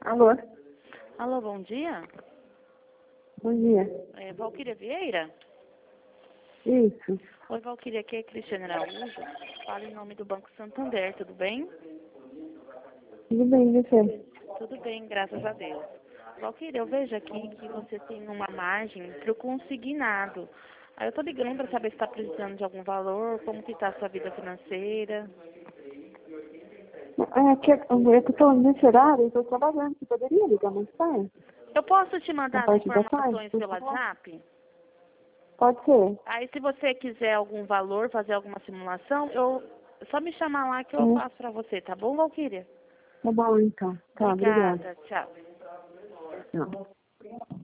Alô, Alô, bom dia. bom dia. Valquíria Vieira? Isso, Oi, Valquíria, aqui é Cristiane Araújo. Falo em nome do Banco Santander, tudo bem? tudo bem, e você? Tudo bem, graças a Deus. Valquíria, eu vejo aqui que você tem uma margem para o consignado. Aí eu tô ligando para saber se está precisando de algum valor, como que está a sua vida financeira. É que eu estou nesse horário, eu estou trabalhando. Você poderia ligar mais tarde? Eu posso te Na mandar as parte da tarde, informações por pelo favor? WhatsApp? Pode ser. Aí se você quiser algum valor, fazer alguma simulação, só me chamar lá que eu É, faço para você, tá bom, Valquíria? tá bom então. Tá, obrigada. Obrigada, tchau. Tchau.